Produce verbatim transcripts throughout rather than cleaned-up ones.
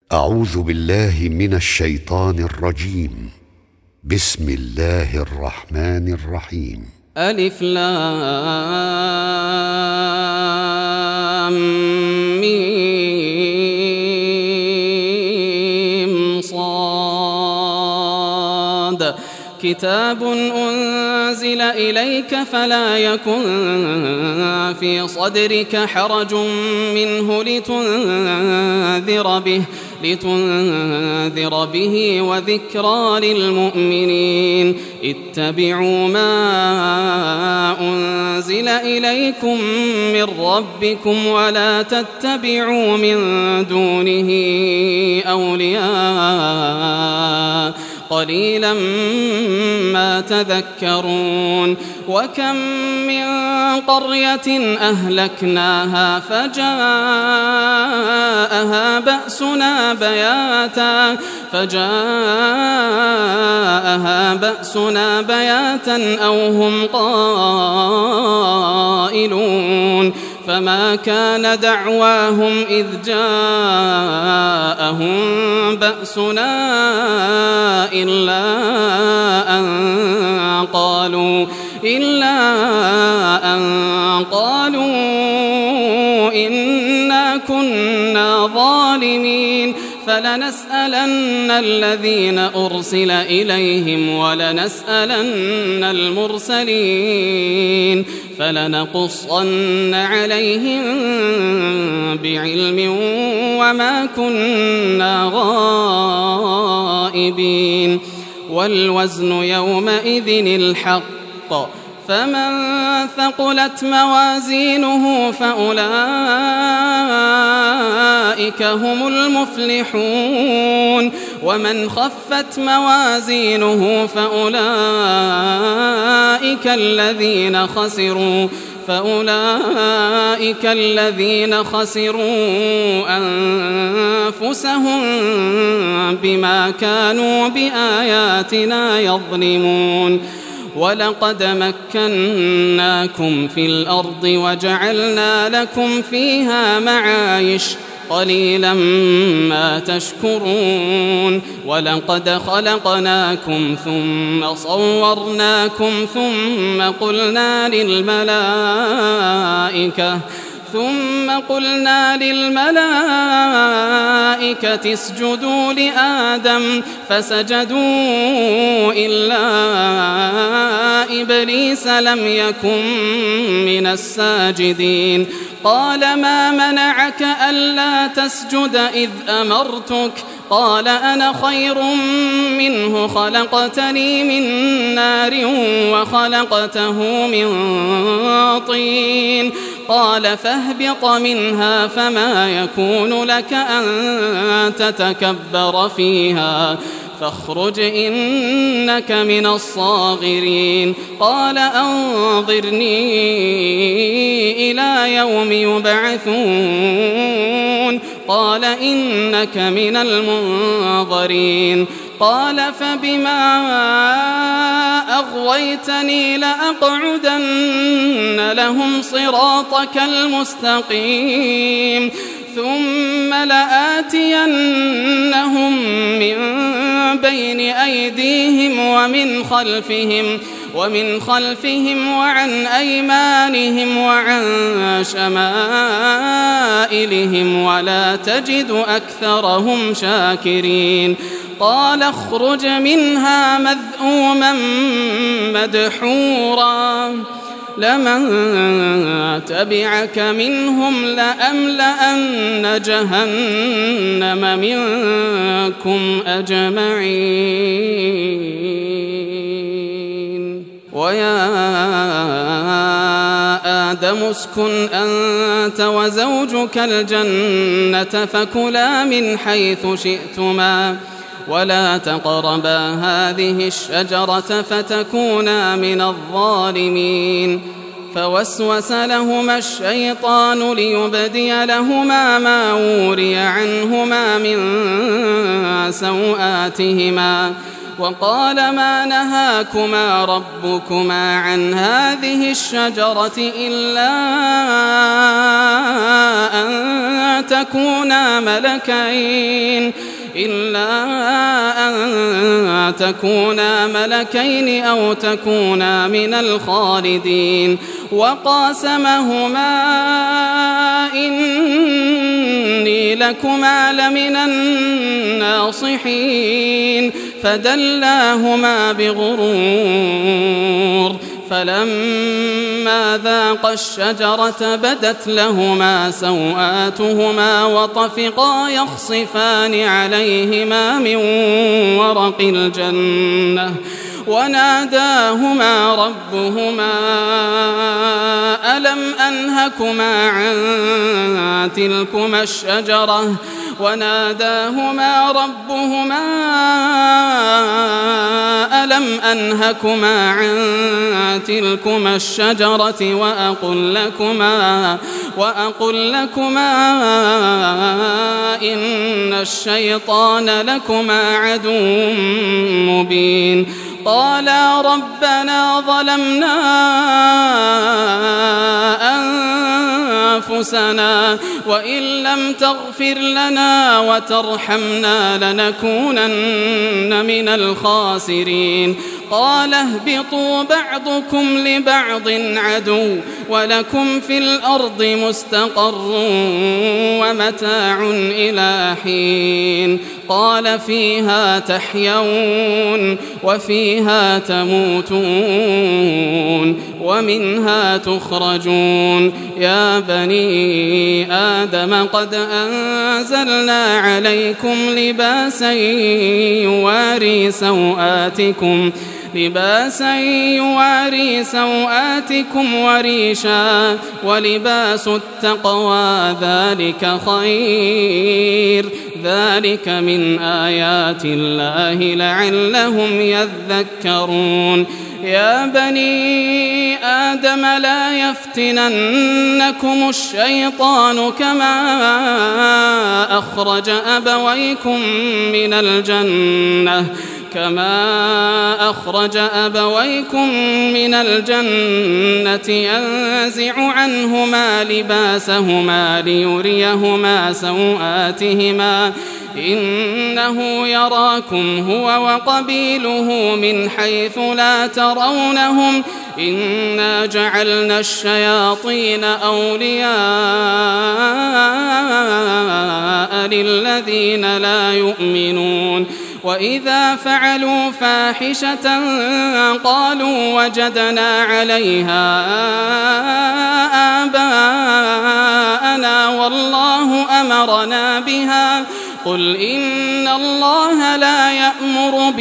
أعوذ بالله من الشيطان الرجيم. بسم الله الرحمن الرحيم. ألف لام ميم صاد كتاب أنزل إليك فلا يكن في صدرك حرج منه لتنذر به لتنذر به وذكرى للمؤمنين. اتبعوا ما أنزل إليكم من ربكم ولا تتبعوا من دونه أولياء قليلا ما تذكرون. وكم من قرية أهلكناها فجاءها بأسنا بياتا فجاءها بأسنا بياتا أو هم قائلون. فما كان دعواهم إذ جاءهم بأسنا إلا أن قالوا إلا أن قالوا إنا كنا ظالمين. فلنسألن الذين أرسل إليهم ولنسألن المرسلين فلنقصن عليهم بعلم وما كنا غائبين. والوزن يومئذ الحق فمن ثقلت موازينه فأولئك هم المفلحون. ومن خفت موازينه فأولئك الذين خسروا فأولئك الذين خسروا أنفسهم بما كانوا بآياتنا يظلمون. ولقد مكناكم في الأرض وجعلنا لكم فيها معايش قليلا ما تشكرون. ولقد خلقناكم ثم صورناكم ثم قلنا للملائكة ثم قلنا للملائكة اسجدوا لآدم فسجدوا إلا إبليس لم يكن من الساجدين. قال ما منعك ألا تسجد إذ أمرتك؟ قال أنا خير منه خلقتني من نار وخلقته من طين. قال فاهبط منها فما يكون لك أن تتكبر فيها فاخرج إنك من الصاغرين. قال أنظرني إلى يوم يبعثون. قال إنك من المنظرين. قال فبما أغويتني لأقعدن لهم صراطك المستقيم ثم لآتينهم من بين أيديهم ومن خلفهم ومن خلفهم وعن أيمانهم وعن شمائلهم ولا تجد أكثرهم شاكرين. قال اخرج منها مذءوما مدحورا لمن تبعك منهم لأملأن جهنم منكم أجمعين. ويا آدم اسكن أنت وزوجك الجنة فكلا من حيث شئتما ولا تقربا هذه الشجرة فتكونا من الظالمين. فوسوس لهما الشيطان ليبدي لهما ما وري عنهما من سوآتهما وقال ما نهاكما ربكما عن هذه الشجرة إلا أن تكونا ملكين إلا أن تكونا ملكين أو تكونا من الخالدين وقاسمهما إني لكما لمن الناصحين فدلاهما بغرور فلما ذاقا الشجرة بدت لهما سوآتهما وطفقا يخصفان عليهما من ورق الجنة وناداهما ربهما ألم أنهكما عن تلكما الشجرة وناداهما ربهما ألم أنهكما عن تلكما الشجرة وأقل لكما وأقل لكما إن الشيطان لكما عدو مبين قالا ربنا ظلمنا أنفسنا وإن لم تغفر لنا وترحمنا لنكونن من الخاسرين قال اهبطوا بعضكم لبعض عدو ولكم في الأرض مستقر ومتاع إلى حين قال فيها تحيون وفيها تموتون ومنها تخرجون يا بني آدم قد أنزلنا عليكم لباسا يواري سوآتكم لباسا يواري سوآتكم وريشا ولباس التقوى ذلك خير ذلك من آيات الله لعلهم يذكرون يا بني آدم لا يفتننكم الشيطان كما أخرج أبويكم من الجنة كما أخرج أبويكم من الجنة ينزع عنهما لباسهما ليريهما سوآتهما إنه يراكم هو وقبيله من حيث لا ترونهم إنا جعلنا الشياطين أولياء للذين لا يؤمنون وإذا فعلوا فاحشة قالوا وجدنا عليها آباءنا والله أمرنا بها قل إن الله لا يأمر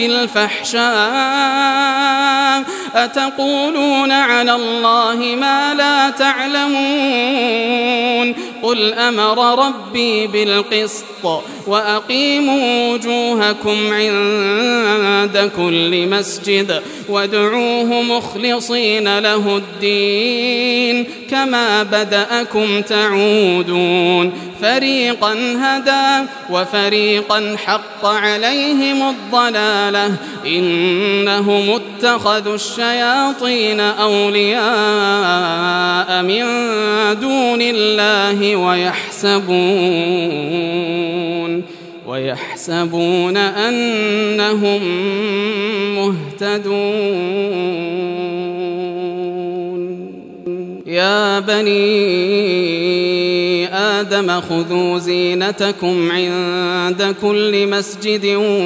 بالفحشاء أتقولون على الله ما لا تعلمون قل أمر ربي بالقسط وأقيموا وجوهكم عند كل مسجد وادعوه مخلصين له الدين كما بدأكم تعودون فريقا هدى وفريقا حق عليهم الضلالة إنهم اتخذوا الشياطين أولياء من دون الله ويحسبون ويحسبون أنهم مهتدون يا بني آدم خذوا زينتكم عند كل مسجد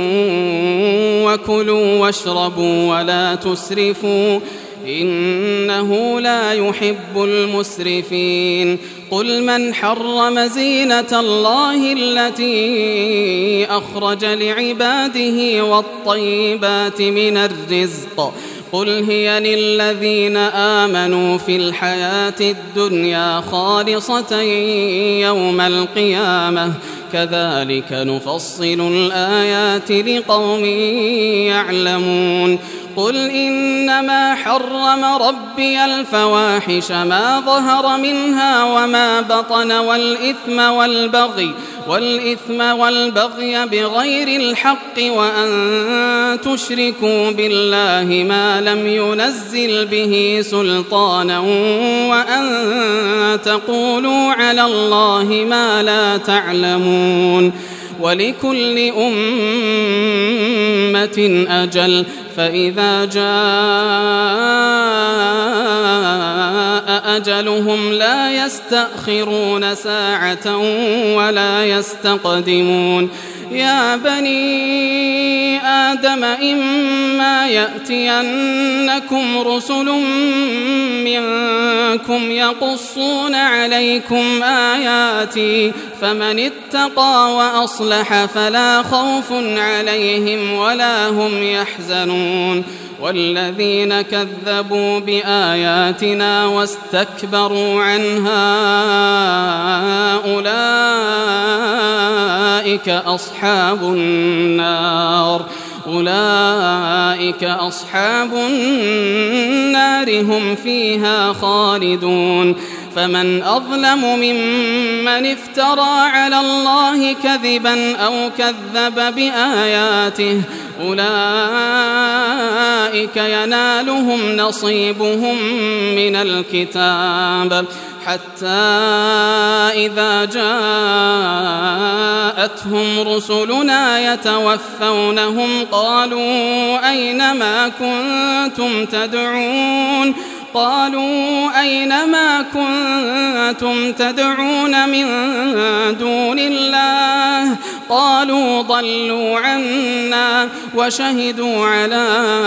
وكلوا واشربوا ولا تسرفوا إنه لا يحب المسرفين قل من حرم زينة الله التي أخرج لعباده والطيبات من الرزق قل هي للذين آمنوا في الحياة الدنيا خالصة يوم القيامة كذلك نفصل الآيات لقوم يعلمون قل إنما حرم ربي الفواحش ما ظهر منها وما بطن والإثم والبغي والإثم والبغي بغير الحق وأن تشركوا بالله ما لم ينزل به سلطانا وأن تقولوا على الله ما لا تعلمون ولكل أمة أجل فإذا جاء أجلهم لا يستأخرون ساعة ولا يستقدمون يا بني آدم إما يأتينكم رسل منكم يقصون عليكم آياتي فمن اتقى وأصلح فلا خوف عليهم ولا هم يحزنون والذين كذبوا بآياتنا واستكبروا عنها أولئك أصحاب النار أولئك أصحاب النار هم فيها خالدون فمن أظلم ممن افترى على الله كذبا أو كذب بآياته أولئك ينالهم نصيبهم من الكتاب حتى إذا جاءتهم رسلنا يتوفونهم قالوا أين ما كنتم تدعون قالوا أين ما كنتم تدعون من دون الله قالوا ضلوا عنا وشهدوا على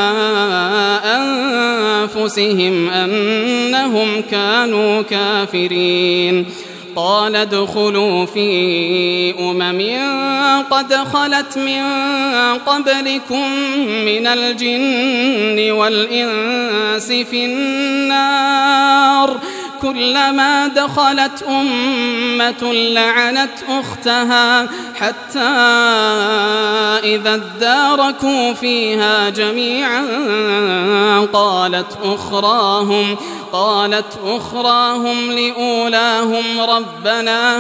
أنفسهم أنهم كانوا كافرين قال ادخلوا في أمم قد خلت من قبلكم من الجن والإنس في النار كلما دخلت أمة لعنت أختها حتى إذا اداركوا فيها جميعا قالت أخراهم قالت أخراهم لأولاهم ربنا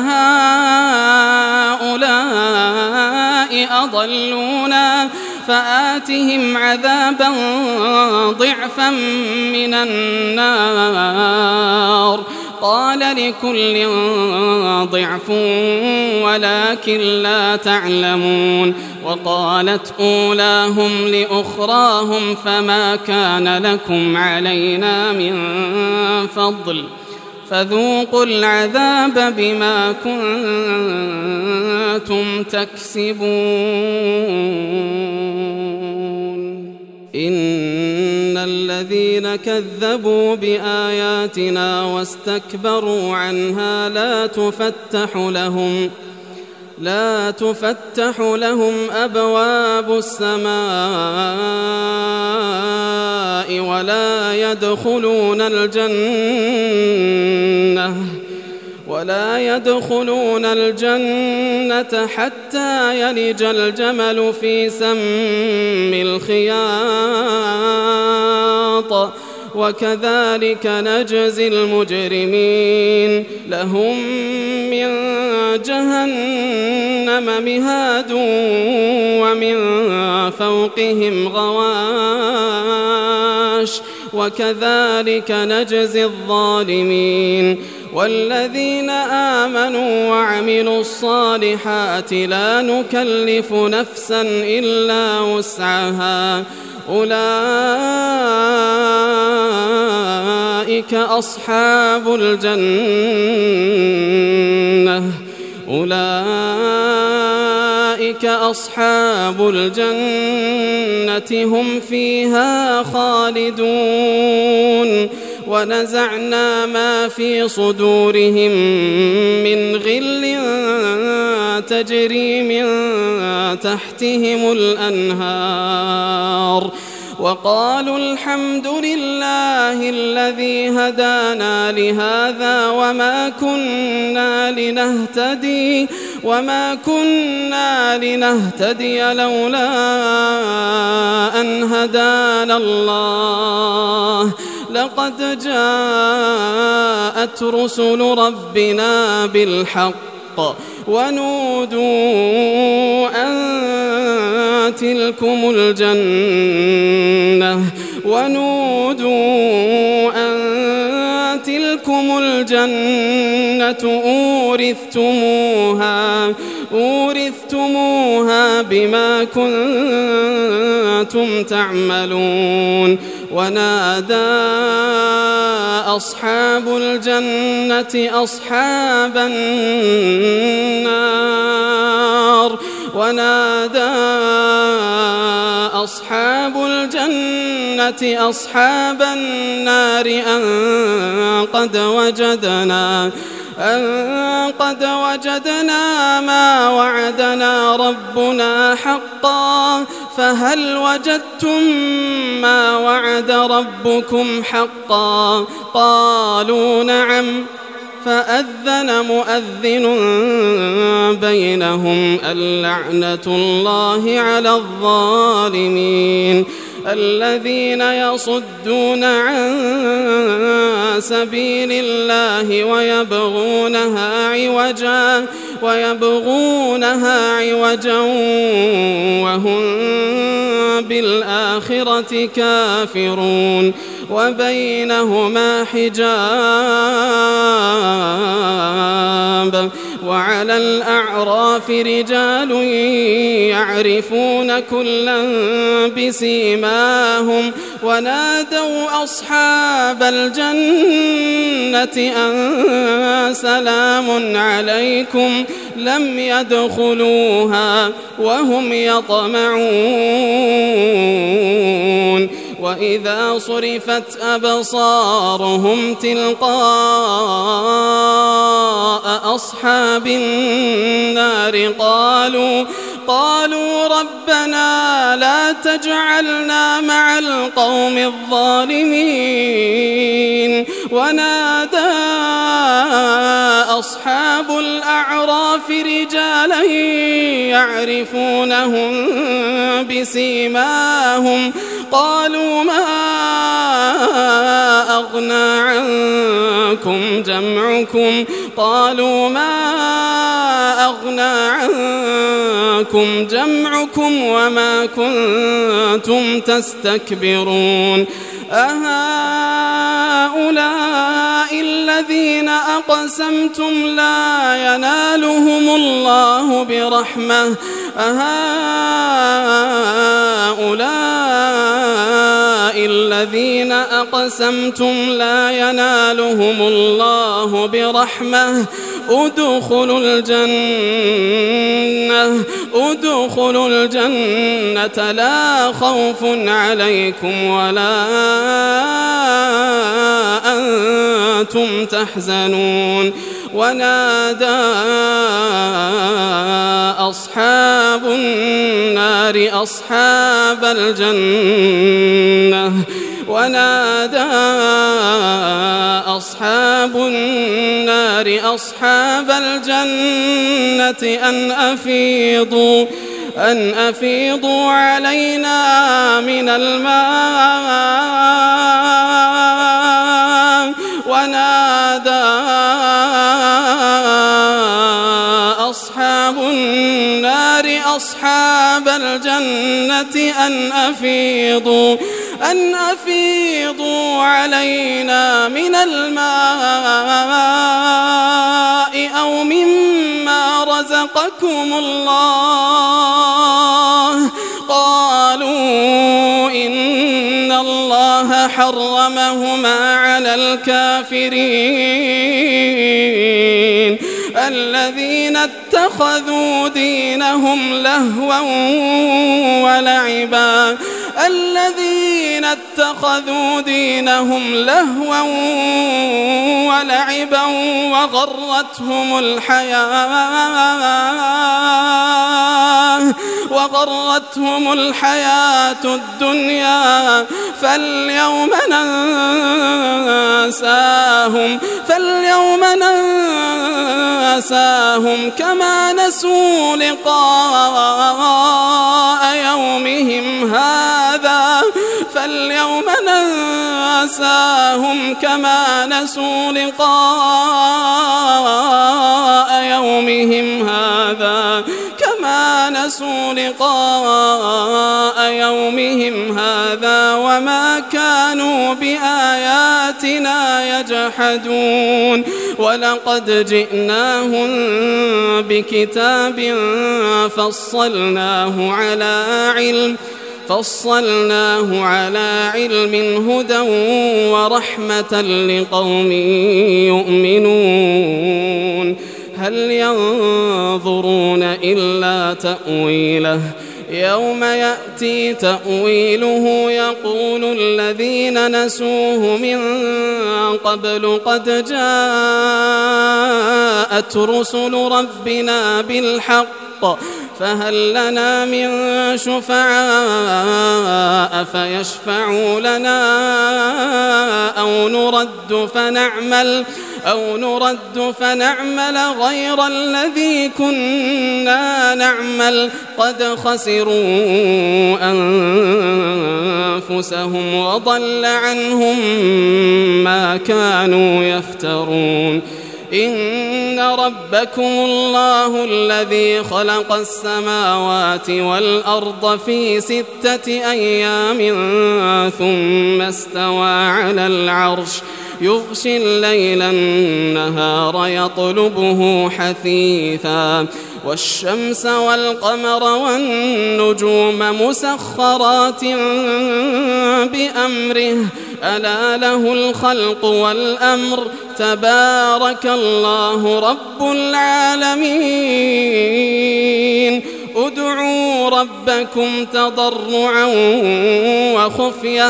هؤلاء أضلونا فآتهم عذابا ضعفا من النار قال لكل ضعف ولكن لا تعلمون وقالت أولاهم لأخراهم فما كان لكم علينا من فضل فذوقوا العذاب بما كنتم تكسبون إن الذين كذبوا بآياتنا واستكبروا عنها لا تفتح لهم لا تفتح لهم أبواب السماء ولا يدخلون الجنة ولا يدخلون الجنة حتى يلج الجمل في سم الخياط وكذلك نجزي المجرمين لهم من جهنم مهاد ومن فوقهم غواش وكذلك نجزي الظالمين والذين آمنوا وعملوا الصالحات لا نكلف نفسا إلا وسعها أولئك أصحاب الجنة أولئك أصحاب الجنة هم فيها خالدون ونزعنا ما في صدورهم من غل تجري من تحتهم الأنهار وقالوا الحمد لله الذي هدانا لهذا وما كنا لنهتدي وما كنا لنهتدي لولا أن هدانا الله لقد جاءت رسل ربنا بالحق ونودوا أن تلكم الجنة ونودوا أن تلكم الجنة أورثتموها أورثتموها بما كنتم تعملون ونادى أصحاب الجنة أصحاب النار ونادى أصحاب الجنة أصحاب النار أن قد وجدنا أن قد وجدنا ما وعدنا ربنا حقا فهل وجدتم ما وعد ربكم حقا قالوا نعم فأذن مؤذن بينهم اللعنة الله على الظالمين الذين يصدون عن سبيل الله ويبغونها عوجا ويبغونها عوجا وهم بالآخرة كافرون وبينهما حجاب وعلى الأعراف رجال يعرفون كلا بسيماهم ونادوا أصحاب الجنة أن سلام عليكم لم يدخلوها وهم يطمعون وإذا صرفت أبصارهم تلقاء أصحاب النار قالوا قالوا ربنا لا تجعلنا مع القوم الظالمين ونادى أصحاب الأعراف رجالا يعرفونهم بسيماهم قالوا ما أغنى عنكم جمعكم قالوا ما أغنى عنكم جمعكم وما كنتم تستكبرون أهؤلاء الذين أقسمتم لا ينالهم الله برحمة أهؤلاء الذين أقسمتم لا ينالهم الله برحمة ادخلوا الجنة ادخلوا الجنة لا خوف عليكم ولا أنتم تحزنون ونادى أصحاب النار أصحاب الجنة ونادى أصحاب النار أصحاب الجنة أن أفيضوا أن أفيضوا علينا من الماء ونادى أصحاب النار أصحاب الجنة أن أفيضوا أن أفيضوا علينا من الماء أو مما رزقكم الله قالوا إن الله حرمهما على الكافرين الذين اتخذوا دينهم لهوا ولعبا الذين اتخذوا دينهم لهوا ولعبا وغرتهم الحياة وغرتهم الحياة الدنيا فاليوم ننساهم فاليوم ننساهم كما نسوا لقاء يومهم هذا فاليوم ننساهم كما نسوا لقاء يومهم هذا كما نسوا لقاء يومهم هذا وما كانوا بآياتنا يجحدون ولقد جئناهم بكتاب فصلناه على علم فصلناه على علم هدى ورحمة لقوم يؤمنون هل ينظرون إلا تأويله يوم يأتي تأويله يقول الذين نسوه من قبل قد جاءت رسل ربنا بالحق فهل لنا من شفعاء فيشفعوا لنا أو نرد فنعمل أو نرد فنعمل غير الذي كنا نعمل قد خسروا أنفسهم وضل عنهم ما كانوا يفترون إن ربكم الله الذي خلق السماوات والأرض في ستة أيام ثم استوى على العرش يغشي الليل النهار يطلبه حثيثا والشمس والقمر والنجوم مسخرات بأمره ألا له الخلق والأمر تبارك الله رب العالمين ادعوا ربكم تضرعا وخفية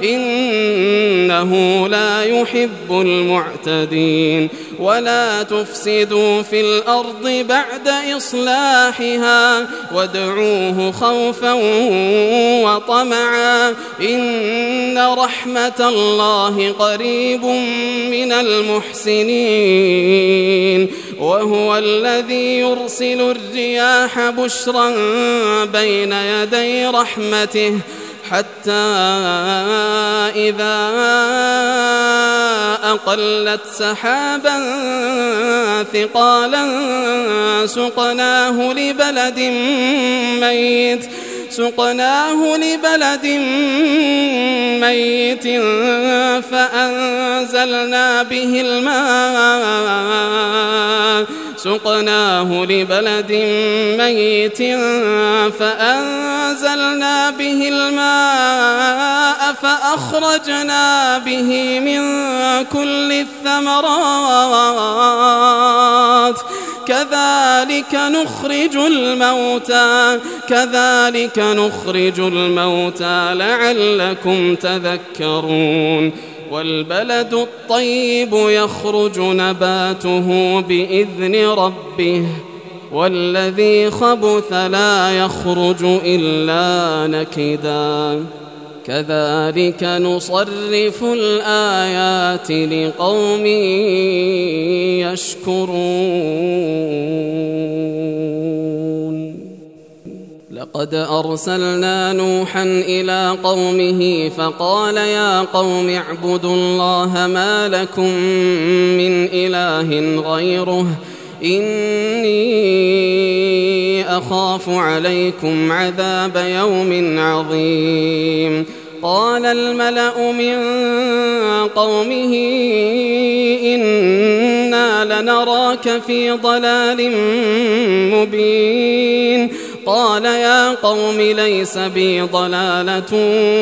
إنه لا يحب المعتدين ولا تفسدوا في الأرض بعد إصلاحها وادعوه خوفا وطمعا إن رحمة الله قريب من المحسنين وهو الذي يرسل الرياح بشرا بين يدي رحمته حتى إذا أقلت سحابا ثقالا سقناه لبلد ميت سقناه لبلد ميت فأنزلنا به الماء سقناه لبلد ميت فأنزلنا به الماء فأخرجنا به من كل الثمرات كذلك نخرج الموتى كذلك نخرج الموتى لعلكم تذكرون والبلد الطيب يخرج نباته بإذن ربه والذي خبث لا يخرج إلا نكدا كذلك نصرف الآيات لقوم يشكرون لقد أرسلنا نوحا إلى قومه فقال يا قوم اعبدوا الله ما لكم من إله غيره إني أخاف عليكم عذاب يوم عظيم قال الملأ من قومه إنا لنراك في ضلال مبين قال يا قوم ليس بي ضلالة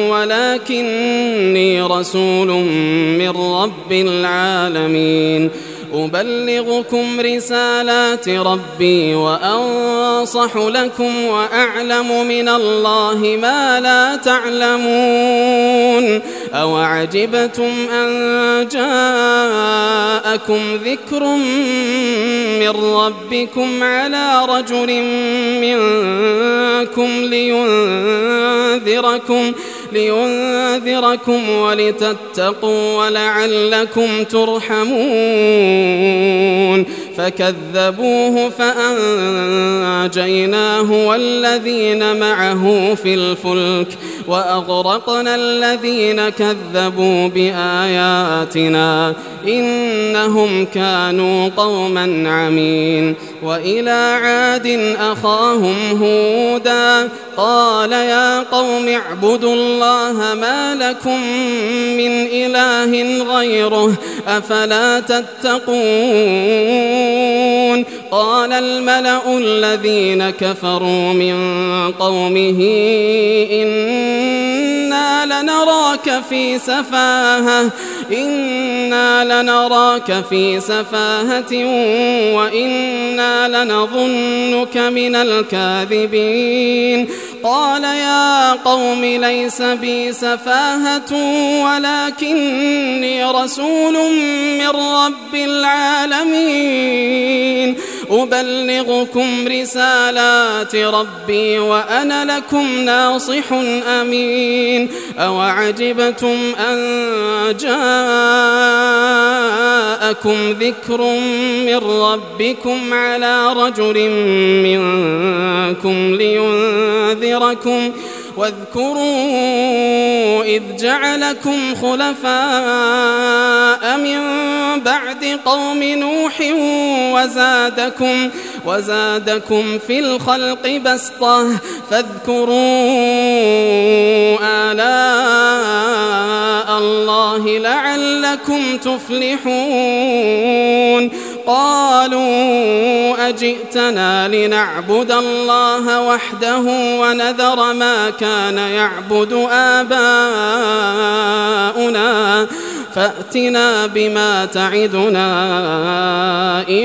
ولكني رسول من رب العالمين أبلغكم رسالات ربي وأنصح لكم وأعلم من الله ما لا تعلمون أوعجبتم أن جاءكم ذكر من ربكم على رجل منكم لينذركم لينذركم ولتتقوا ولعلكم ترحمون فكذبوه فأنجيناه والذين معه في الفلك وأغرقنا الذين كذبوا بآياتنا إنهم كانوا قوما عمين. وإلى عاد أخاهم هودا قال يا قوم اعبدوا الله ما لكم من إله غيره أفلا تتقون. قال الملأ الذين كفروا من قومه إنا لنراك في سفاهة إنا لنراك في سفاهة وإنا لنظنك من الكاذبين. قال يا قوم ليس بي سفاهة ولكني رسول من رب العالمين أبلغكم رسالات ربي وأنا لكم ناصح أمين. أوعجبتم أن جاءكم ذكر من ربكم على رجل منكم لينذركم واذكروا إذ جعلكم خلفاء من بعد قوم نوح وزادكم, وزادكم في الخلق بسطة فاذكروا آلاء الله لعلكم تفلحون. قالوا أجئتنا لنعبد الله وحده ونذر ما كان يعبد آباؤنا فأتنا بما تعدنا إن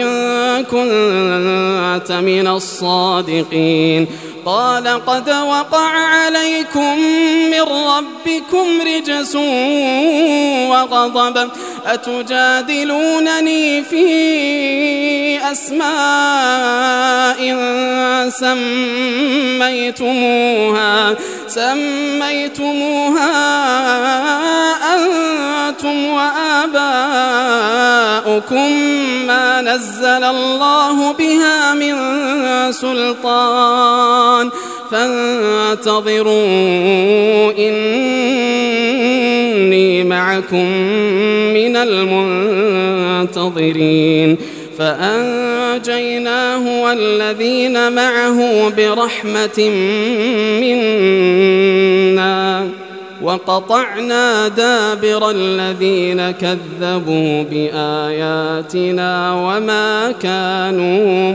كنت من الصادقين. قال قد وقع عليكم من ربكم رجس وغضب أتجادلونني في أسماء سميتموها سميتموها أنتم وآباؤكم ما نزل الله بها من سلطان فانتظروا إني معكم من المنتظرين. فأنجيناه والذين معه برحمة منا وقطعنا دابر الذين كذبوا بآياتنا وما كانوا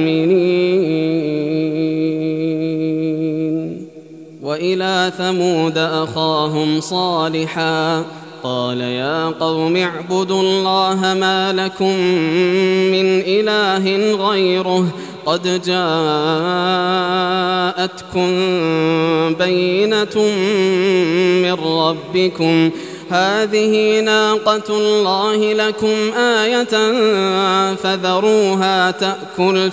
مؤمنين. وإلى ثمود أخاهم صالحا قال يا قوم اعبدوا الله ما لكم من إله غيره قد جاءتكم بينة من ربكم هذه ناقة الله لكم آية فذروها تأكل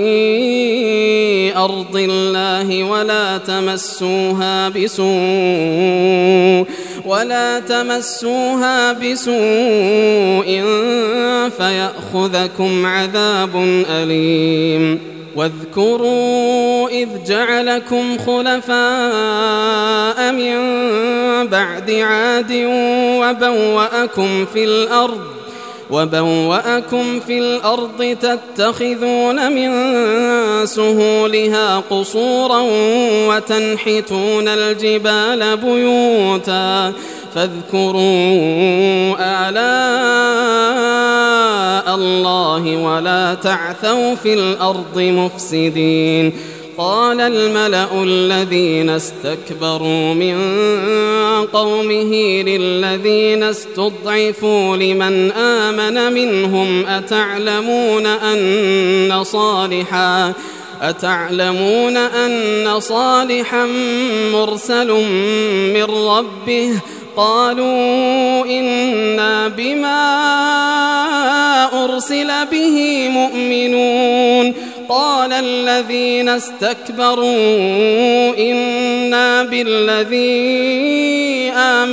في أرض الله ولا تمسوها بسوء ولا تمسوها بسوء فيأخذكم عذاب أليم. واذكروا إذ جعلكم خلفاء من بعد عاد وبوأكم في الأرض وبوأكم في الأرض تتخذون من سهولها قصورا وتنحتون الجبال بيوتا فاذكروا آلاء الله ولا تعثوا في الأرض مفسدين. قال الملأ الذين استكبروا من قومه للذين استضعفوا لمن آمن منهم أتعلمون أن صالحا أتعلمون أن صالحا مرسل من ربه قالوا إنا بما أرسل به مؤمنون. قال الذين استكبروا إنا بالذي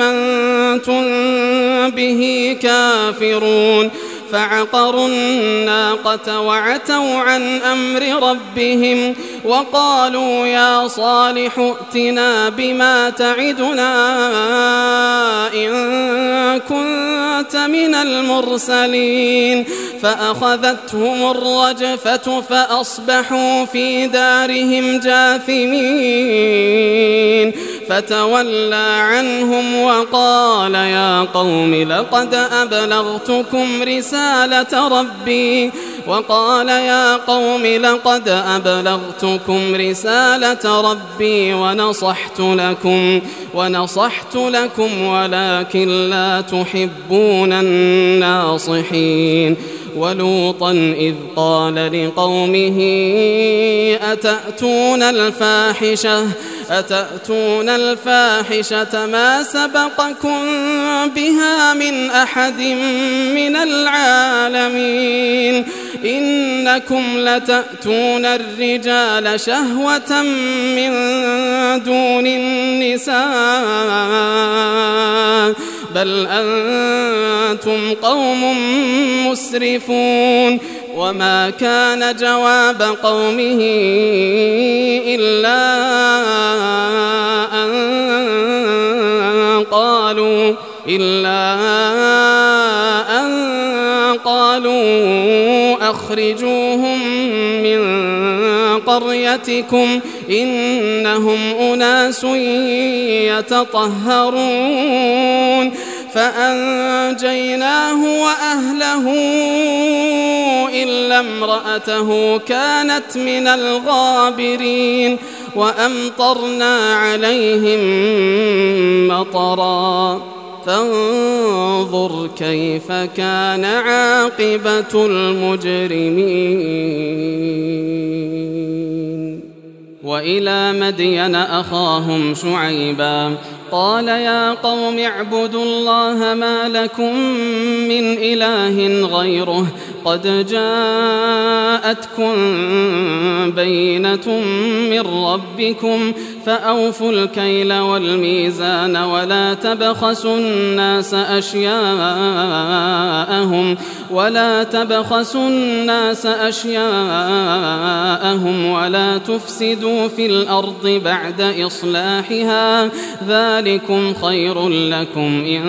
أنتم به كافرون فعقروا الناقة وعتوا عن أمر ربهم وقالوا يا صالح ائتنا بما تعدنا إن كنت من المرسلين فأخذتهم الرجفة فأصبحوا في دارهم جاثمين فتولى عنهم وقال يا قوم لقد أبلغتكم رسالة ربي وقال يا قوم لقد أبلغتكم رسالة ربي ونصحت لكم ونصحت لكم ولكن لا تحبون الناصحين ولوطا إذ قال لقومه أتأتون الفاحشة أتأتون الفاحشة ما سبقكم بها من أحد من العالمين إنكم لتأتون الرجال شهوة من دون النساء بل أنتم قوم مسرفون وما كان جواب قومه إلا أن قالوا إلا أن قالوا أخرجوهم من قريتكم إنهم أناس يتطهرون فأنجيناه وأهله إلا امرأته كانت من الغابرين وأمطرنا عليهم مطرا فانظر كيف كان عاقبة المجرمين وإلى مدين أخاهم شعيبا قال يا قوم اعبدوا الله ما لكم من إله غيره قد جاءتكم بينة من ربكم فأوفوا الكيل والميزان ولا تبخسوا الناس أشياءهم ولا تبخسوا الناس أشياءهم ولا تفسدوا في الأرض بعد إصلاحها ذلكم خير لكم إن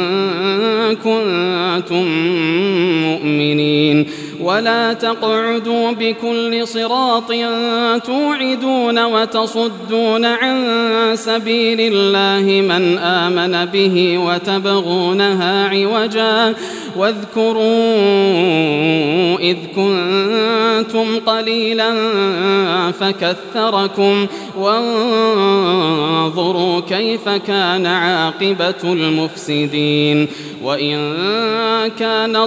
كنتم مؤمنين ولا تقعدوا بكل صراط توعدون وتصدون عن سبيل الله من آمن به وتبغونها عوجا واذكروا إذ كنتم قليلا فكثركم وانظروا كيف كان عاقبة المفسدين وإن كان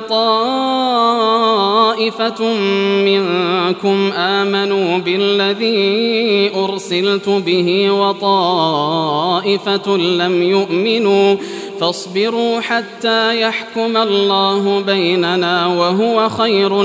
طائفة منكم آمنوا بالذي أرسلت به وطائفة لم يؤمنوا فاصبروا حتى يحكم الله بيننا وهو خير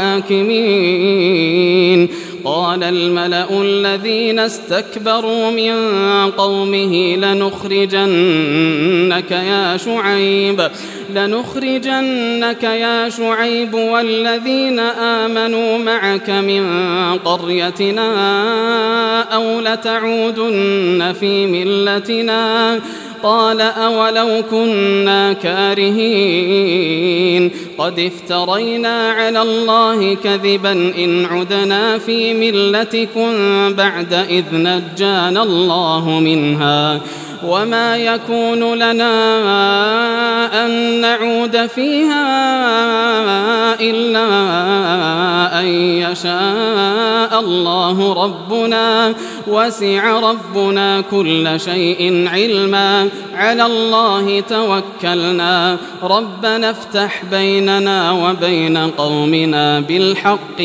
الحاكمين قال الملأ الذين استكبروا من قومه لنخرجنك يا شعيب لنخرجنك يا شعيب والذين آمنوا معك من قريتنا أو لتعودن في ملتنا قال أولو كنا كارهين قد افترينا على الله كذبا إن عدنا في ملتكم بعد إذ نجانا الله منها وما يكون لنا أن نعود فيها إلا أن يشاء الله ربنا وسع ربنا كل شيء علما على الله توكلنا ربنا افتح بيننا وبين قومنا بالحق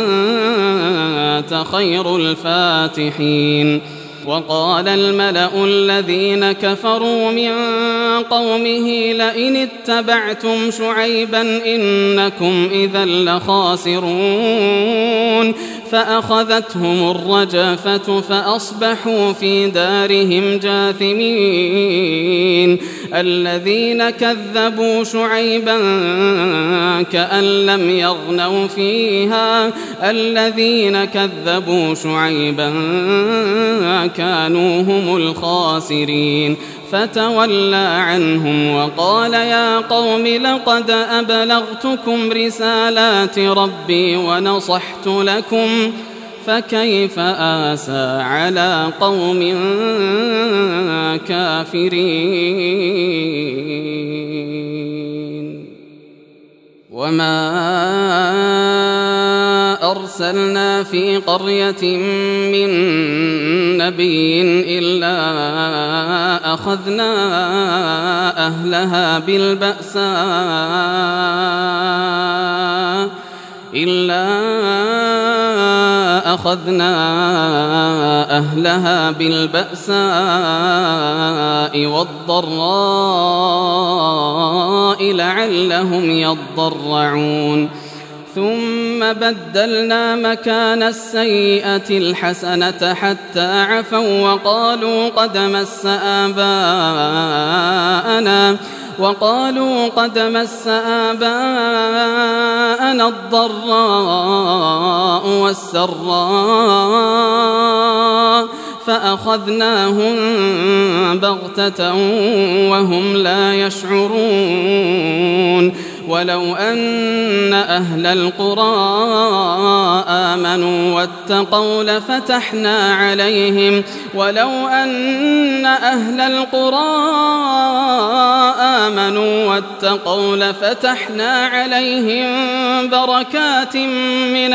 وأنت خير الفاتحين وقال الملأ الذين كفروا من قومه لئن اتبعتم شعيبا إنكم إذا لخاسرون فأخذتهم الرجفة فأصبحوا في دارهم جاثمين الذين كذبوا شعيبا كأن لم يغنوا فيها الذين كذبوا شعيبا كانوا هم الخاسرين فتولى عنهم وقال يا قوم لقد أبلغتكم رسالات ربي ونصحت لكم فكيف آسى على قوم كافرين وما أرسلنا في قرية من نبي إلا أخذنا أهلها بالبأساء إلا أخذنا أهلها بالبأساء والضراء لعلهم يضرعون ثم بدلنا مكان السيئة الحسنة حتى عفوا وقالوا قد مس آباءنا وقالوا قد مس آباءنا الضراء والسراء فأخذناهم بغتة وهم لا يشعرون ولو أن أهل القرى آمنوا واتقوا لفتحنا عليهم ولو أن أهل القرى آمنوا واتقوا لفتحنا عليهم بركات من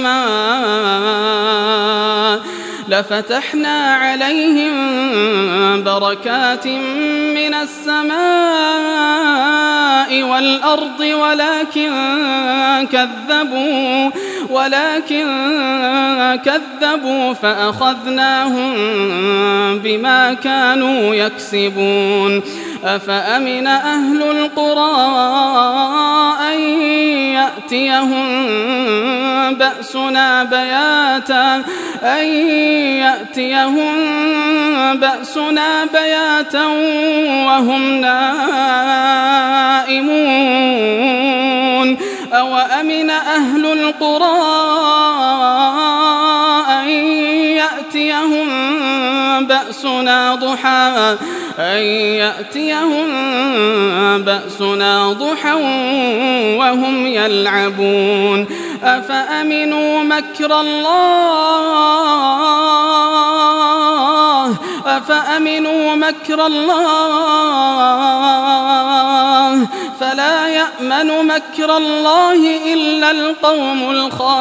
السماء لفتحنا عليهم بركات من السماء والأرض ولكن كذبوا ولكن كذبوا فأخذناهم بما كانوا يكسبون أفأمن أهل القرى أن يأتيهم بأسنا بياتا أن يأتيهم بأسنا بياتا وهم نائمون أوأمن أهل القرى أن يأتيهم بأسنا ضحى أن يأتيهم بأسنا ضحى وهم يلعبون أفأمنوا مكر الله أفأمنوا مكر الله فلا يأمن مكر الله إلا القوم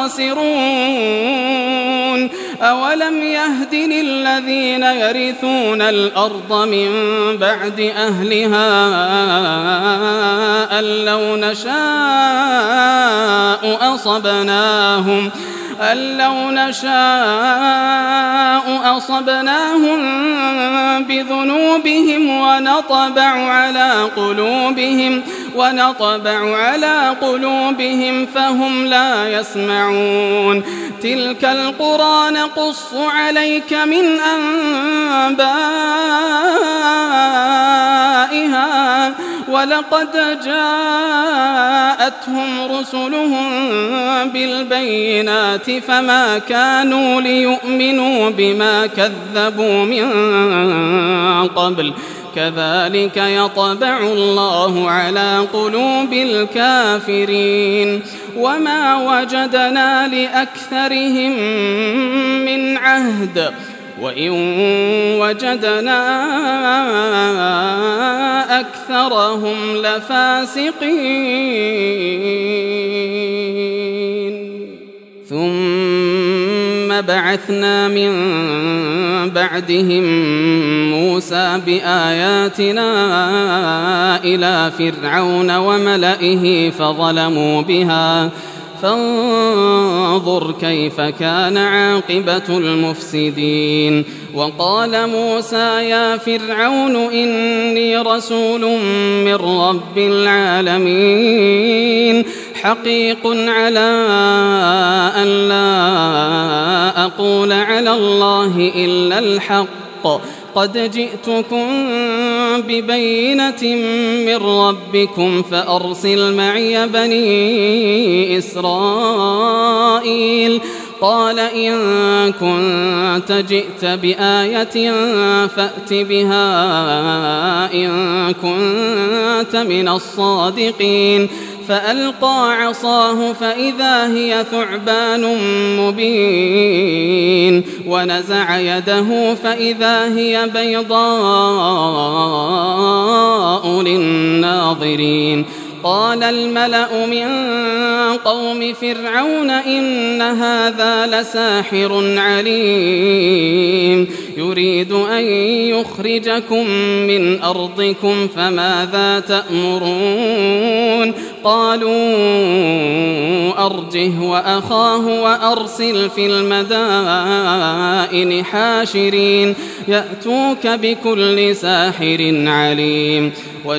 الخاسرون أولم يهد للذين يرثون الأرض من بعد أهلها أن لو نشاء أصبناهم أن لو نشاء أصبناهم بذنوبهم ونطبع على قلوبهم ونطبع على قلوبهم فهم لا يسمعون تلك القرى نقص عليك من أنبائها ولقد جاءتهم رسلهم بالبينات فما كانوا ليؤمنوا بما كذبوا من قبل كذلك يطبع الله على قلوب الكافرين وما وجدنا لأكثرهم من عهد وإن وجدنا أكثرهم لفاسقين ثم بعثنا من بعدهم موسى بآياتنا إلى فرعون وملئه فظلموا بها فانظر كيف كان عاقبة المفسدين وقال موسى يا فرعون إني رسول من رب العالمين حقيق على أن لا أقول على الله إلا الحق بالحق قد جئتكم ببينة من ربكم فأرسل معي بني إسرائيل. قال إن كنت جئت بآية فأت بها إن كنت من الصادقين. فألقى عصاه فإذا هي ثعبان مبين ونزع يده فإذا هي بيضاء للناظرين. قال الملأ من قوم فرعون إن هذا لساحر عليم يريد أن يخرجكم من أرضكم فماذا تأمرون؟ قالوا أرجه وأخاه وأرسل في المدائن حاشرين يأتوك بكل ساحر عليم.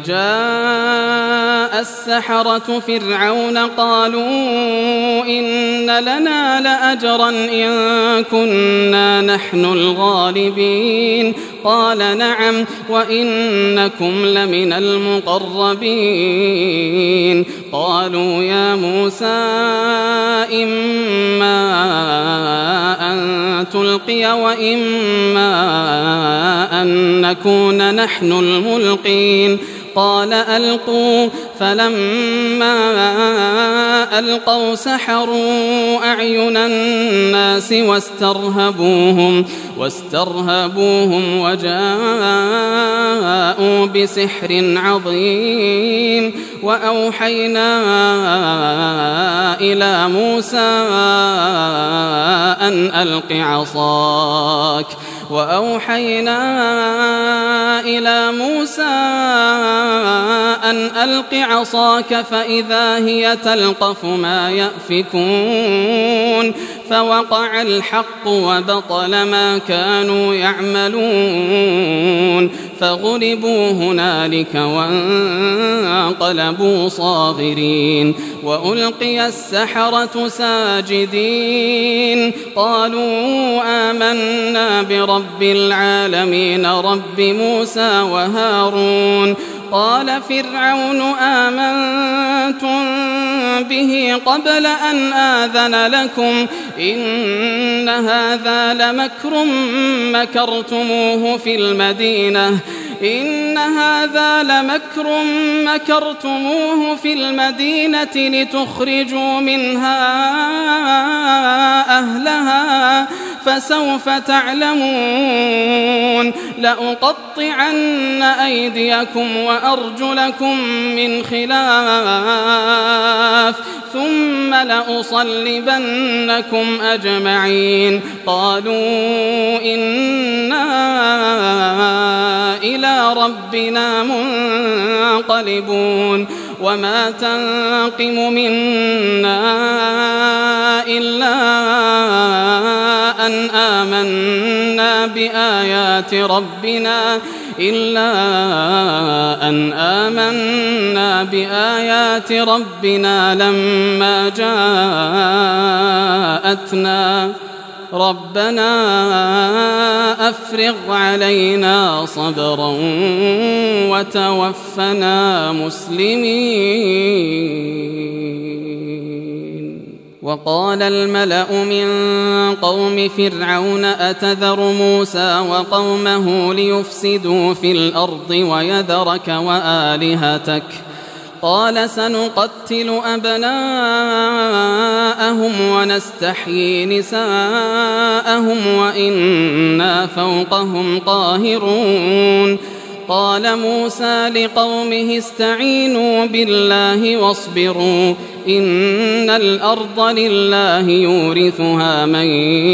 وجاء السحرة فرعون قالوا إن لنا لأجرا إن كنا نحن الغالبين. قال نعم وإنكم لمن المقربين. قالوا يا موسى إما أن تلقي وإما أن نكون نحن الملقين. قال ألقوا. فلما ألقوا سحروا أعين الناس واسترهبوهم واسترهبوهم وجاءوا بسحر عظيم. وأوحينا إلى موسى أن ألق عصاك وأوحينا إلى موسى أن ألق عصاك فإذا هي تلقف ما يأفكون. فوقع الحق وبطل ما كانوا يعملون فغلبوا هنالك وانقلبوا صاغرين. وألقي السحرة ساجدين قالوا آمنا برب العالمين رب موسى وهارون. قال فرعون آمنتم به قبل أن آذن لكم إن هذا لمكر مكرتموه في المدينة إن هذا لمكر مكرتموه في المدينة لتخرجوا منها أهلها فسوف تعلمون. لأقطعن أيديكم وأرجلكم من خلاف ثم لأصلبنكم أجمعين. قالوا إنا إلى ربنا منقلبون. وما تنقم منا إلا أن آمنا بآيات ربنا إلا أن آمنا بآيات ربنا لما جاءتنا ربنا أفرغ علينا صبرا وتوفنا مسلمين. وقال الملأ من قوم فرعون أتذر موسى وقومه ليفسدوا في الأرض ويذرك وآلهتك قال سنقتل أبناءهم ونستحيي نساءهم وإنا فوقهم قاهرون. قال موسى لقومه استعينوا بالله واصبروا إن الأرض لله يورثها من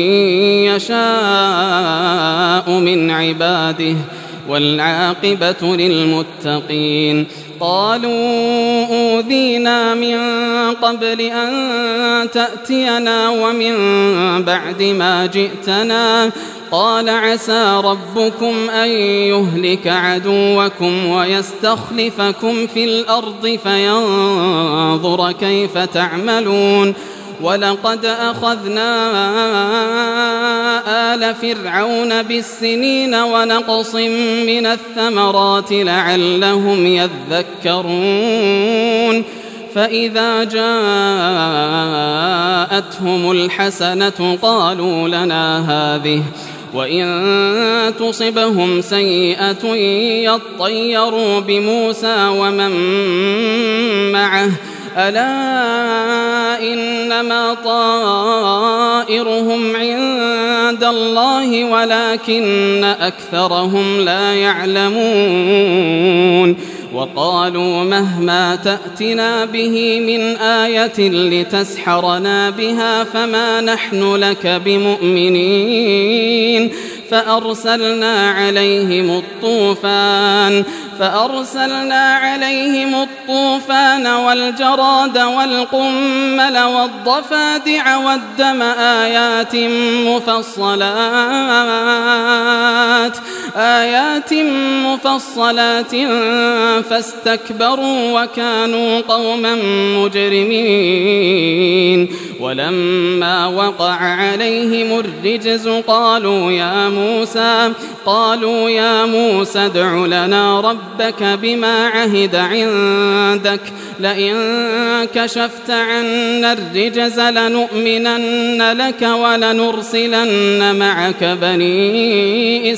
يشاء من عباده والعاقبة للمتقين. قالوا أوذينا من قبل أن تأتينا ومن بعد ما جئتنا قال عسى ربكم أن يهلك عدوكم ويستخلفكم في الأرض فينظر كيف تعملون. ولقد أخذنا آل فرعون بالسنين ونقص من الثمرات لعلهم يذكرون فإذا جاءتهم الحسنة قالوا لنا هذه وإن تصبهم سيئة يطيروا بموسى ومن معه ألا إنما طائرهم عند الله ولكن أكثرهم لا يعلمون وقالوا مهما تأتنا به من آية لتسحرنا بها فما نحن لك بمؤمنين فأرسلنا عليهم الطوفان فأرسلنا عليهم الطوفان والجراد والقمل والضفادع والدم آيات مفصلات آيات مفصلات فاستكبروا وكانوا قوما مجرمين ولما وقع عليهم الرجز قالوا يا موسى قالوا يا موسى ادع لنا ربك بما عهد عندك لئن كشفت عنا الرجز لنؤمنن لك ولنرسلن معك بني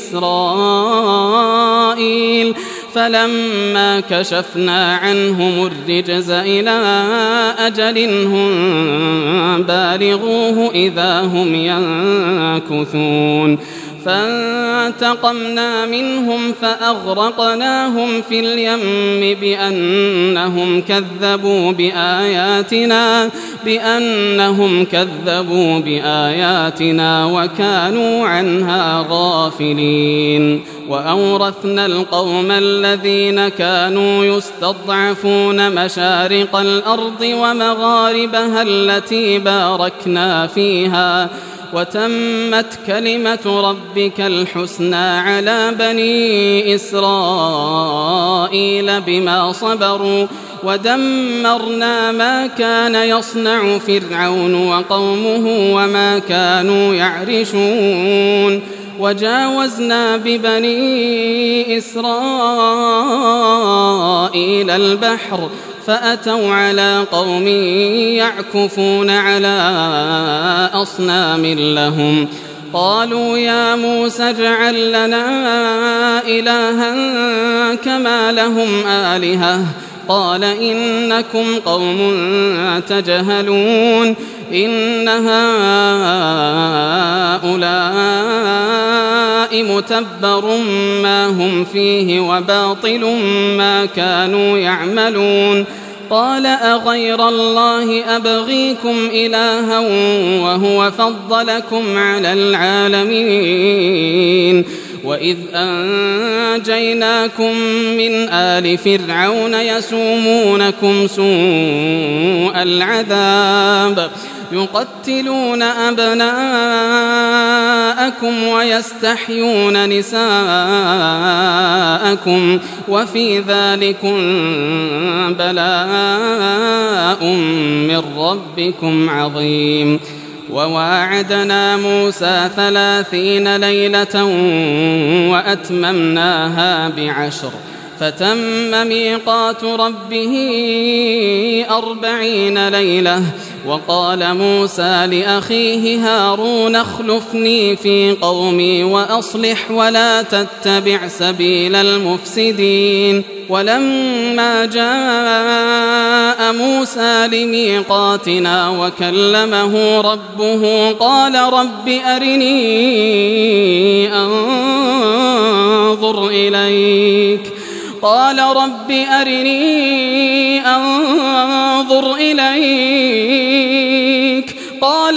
إسرائيل فلما كشفنا عنهم الرجز إلى أجل هم بالغوه إذا هم ينكثون فانتقمنا منهم فأغرقناهم في اليم بأنهم كذبوا بآياتنا بأنهم كذبوا بآياتنا وكانوا عنها غافلين وأورثنا القوم الذين كانوا يستضعفون مشارق الأرض ومغاربها التي باركنا فيها وتمت كلمة ربك الحسنى على بني إسرائيل بما صبروا ودمرنا ما كان يصنع فرعون وقومه وما كانوا يعرشون وجاوزنا ببني إسرائيل البحر فأتوا على قوم يعكفون على أصنام لهم قالوا يا موسى اجعل لنا إلها كما لهم آلهة قال إنكم قوم تجهلون إن هؤلاء متبر ما هم فيه وباطل ما كانوا يعملون قال أغير الله أبغيكم إلها وهو فضلكم على العالمين وإذ أنجيناكم من آل فرعون يسومونكم سوء العذاب يقتلون أبناءكم ويستحيون نساءكم وفي ذلكم بلاء من ربكم عظيم وواعدنا موسى ثلاثين ليلة وأتممناها بعشر فتم ميقات ربه أربعين ليلة وقال موسى لأخيه هارون اخلفني في قومي وأصلح ولا تتبع سبيل المفسدين ولما جاء موسى لميقاتنا وكلمه ربه قال رب أرني أنظر إليك قال رب أرني أنظر إليك قال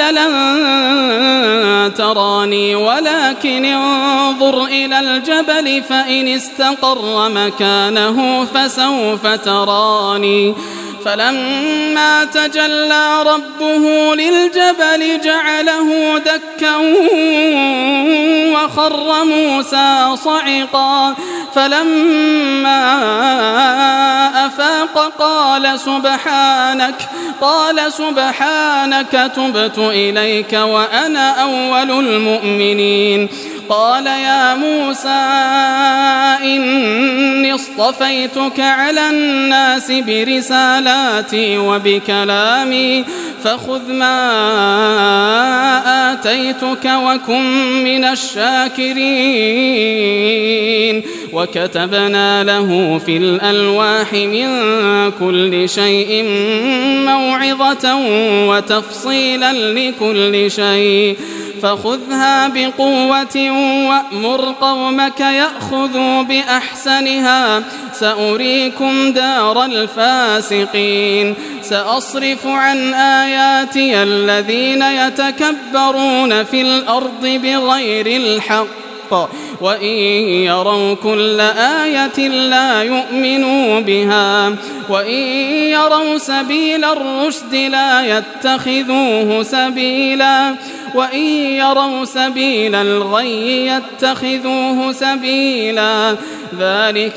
لن تراني ولكن انظر إلى الجبل فإن استقر مكانه فسوف تراني فلما تجلى ربه للجبل جعله دكا وخر موسى صعقا فلما أفاق قال سبحانك قال سبحانك تبت إليك وأنا أول المؤمنين. قال يا موسى إني اصطفيتك على الناس برسالاتي وبكلامي فخذ ما آتيتك وكن من الشاكرين. وكتبنا له في الألواح من كل شيء موعظة وتفصيلا لكل شيء فخذها بقوة وأمر قومك يأخذوا بأحسنها سأريكم دار الفاسقين. سأصرف عن آياتي الذين يتكبرون في الأرض بغير الحق وإن يروا كل آية لا يؤمنوا بها وإن يروا سبيل الرشد لا يتخذوه سبيلا وإن يروا سبيل الغي يتخذوه سبيلا. ذلك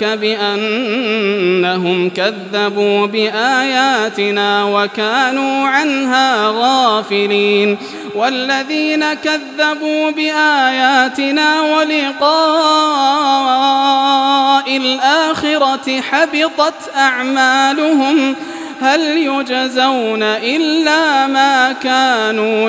بأنهم كذبوا بآياتنا وكانوا عنها غافلين. والذين كذبوا بآياتنا ولقاء الآخرة حبطت أعمالهم هل يجزون إلا ما كانوا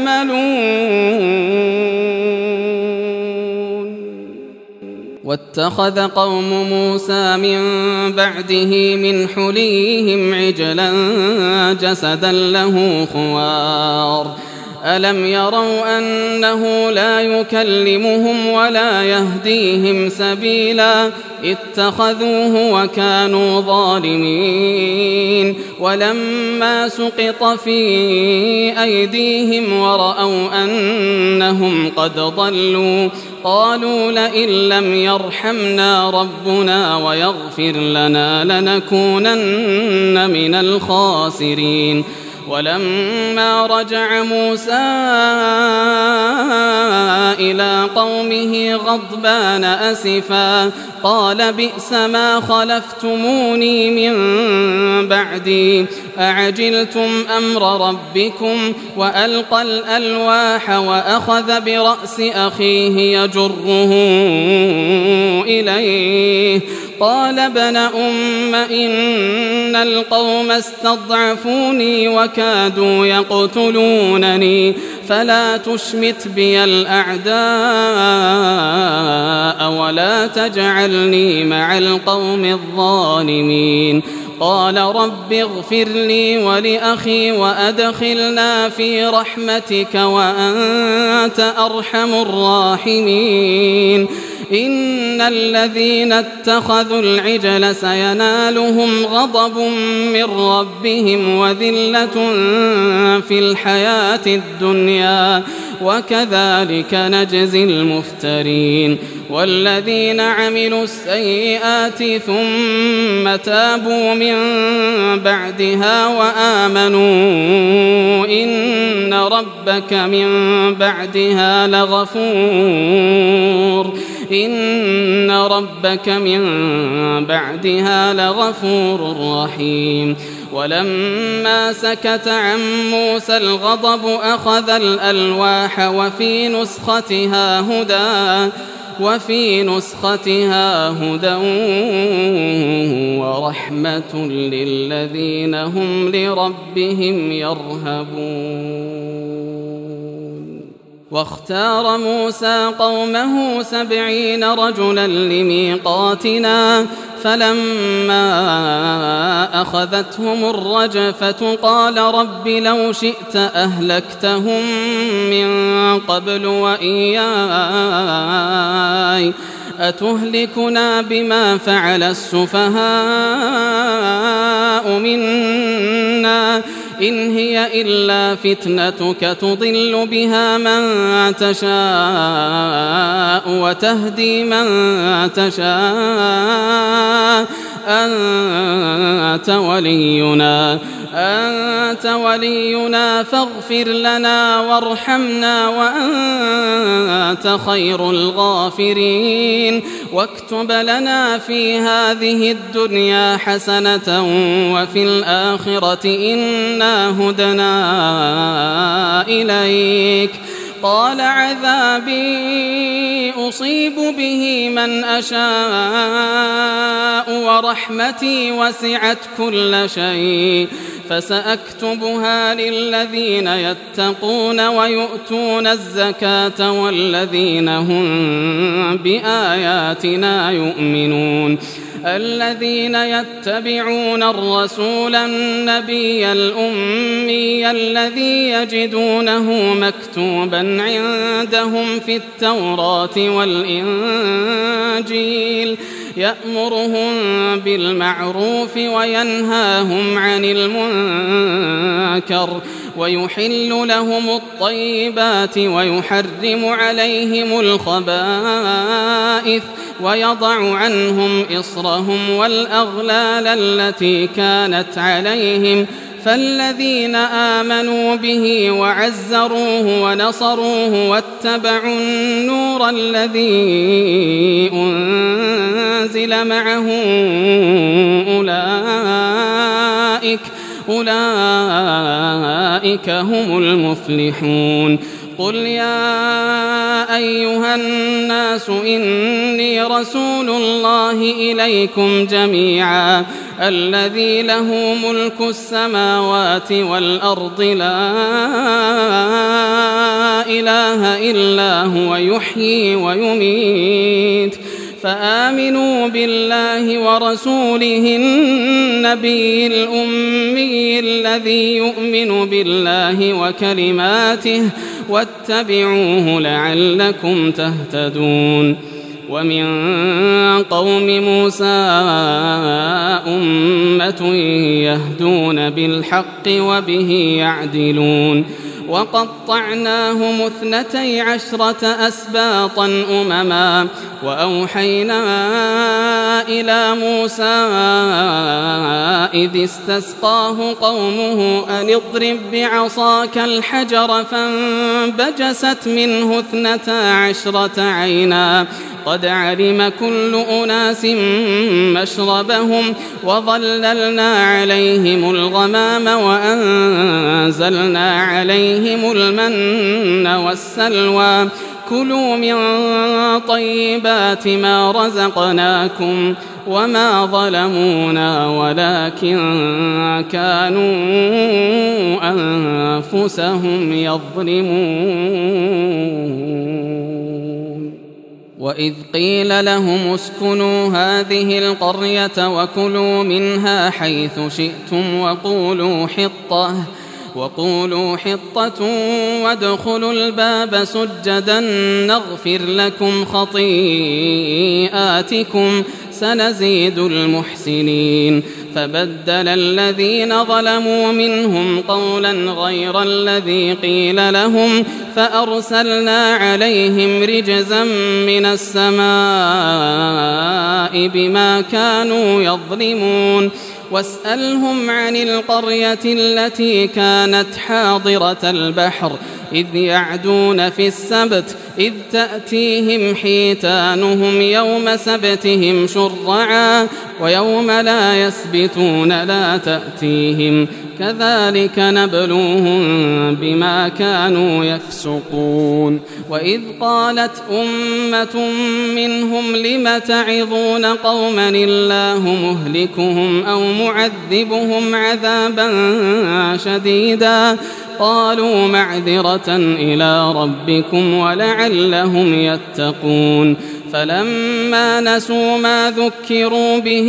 يعملون. واتخذ قوم موسى من بعده من حليهم عجلا جسدا له خوار ألم يروا أنه لا يكلمهم ولا يهديهم سبيلا اتخذوه وكانوا ظالمين. ولما سقط في أيديهم ورأوا أنهم قد ضلوا قالوا لئن لم يرحمنا ربنا ويغفر لنا لنكونن من الخاسرين. ولما رجع موسى إلى قومه غضبان أسفا قال بئس ما خلفتموني من بعدي أعجلتم أمر ربكم وألقى الألواح وأخذ برأس أخيه يجره إليه قال ابن أم إن القوم استضعفوني وكادوا يقتلونني فلا تشمت بي الأعداء ولا تجعلني مع القوم الظالمين. قال رب اغفر لي ولأخي وأدخلنا في رحمتك وأنت أرحم الراحمين. إن الذين اتخذوا العجل سينالهم غضب من ربهم وذلة في الحياة الدنيا وكذلك نجزي المفترين. والذين عملوا السيئات ثم تابوا من بعدها وآمنوا إن ربك من بعدها لغفور إن ربك من بعدها لغفور رحيم. ولما سكت عن موسى الغضب أخذ الألواح وفي نسختها هدى وفي نسختها هدى ورحمة للذين هم لربهم يرهبون. واختار موسى قومه سبعين رجلا لميقاتنا فلما أخذتهم الرجفة قال رب لو شئت أهلكتهم من قبل وإياي أتهلكنا بما فعل السفهاء منا إن هي إلا فتنتك تضل بها من تشاء وتهدي من تشاء أنت ولينا أنت ولينا فاغفر لنا وارحمنا وأنت خير الغافرين واكتب لنا في هذه الدنيا حسنة وفي الآخرة إنا هدنا إليك قال عذابي أصيب به من أشاء ورحمتي وسعت كل شيء فسأكتبها للذين يتقون ويؤتون الزكاة والذين هم بآياتنا يؤمنون الذين يتبعون الرسول النبي الأمي الذي يجدونه مكتوبا عندهم في التوراة والإنجيل يأمرهم بالمعروف وينهاهم عن المنكر ويحل لهم الطيبات ويحرم عليهم الخبائث ويضع عنهم إصرهم والأغلال التي كانت عليهم فالذين آمنوا به وعزروه ونصروه واتبعوا النور الذي أنزل معه أولئك أولئك هم المفلحون قل يا أيها الناس إني رسول الله إليكم جميعا الذي له ملك السماوات والأرض لا إله إلا هو يحيي ويميت فآمنوا بالله ورسوله النبي الأمي الذي يؤمن بالله وكلماته واتبعوه لعلكم تهتدون ومن قوم موسى أمة يهدون بالحق وبه يعدلون وقطعناهم اثنتي عشرة أسباطا أمما وأوحينا إلى موسى إذ استسقاه قومه أن اضرب بعصاك الحجر فانبجست منه اثنتا عشرة عينا قد علم كل أناس مشربهم وظللنا عليهم الغمام وأنزلنا عليهم المن والسلوى كلوا من طيبات ما رزقناكم وما ظلمونا ولكن كانوا أنفسهم يظلمون وإذ قيل لهم اسكنوا هذه القرية وكلوا منها حيث شئتم وقولوا حطة وقولوا حطة وادخلوا الباب سجدا نغفر لكم خطيئاتكم سنزيد المحسنين فبدل الذين ظلموا منهم قولا غير الذي قيل لهم فأرسلنا عليهم رجزا من السماء بما كانوا يظلمون واسألهم عن القرية التي كانت حاضرة البحر إذ يعدون في السبت إذ تأتيهم حيتانهم يوم سبتهم شرعا ويوم لا يسبتون لا تأتيهم كذلك نبلوهم بما كانوا يفسقون وإذ قالت أمة منهم لم تعظون قوما الله مهلكهم أو معذبهم عذابا شديدا قالوا معذرة إلى ربكم ولعلهم يتقون فلما نسوا ما ذكروا به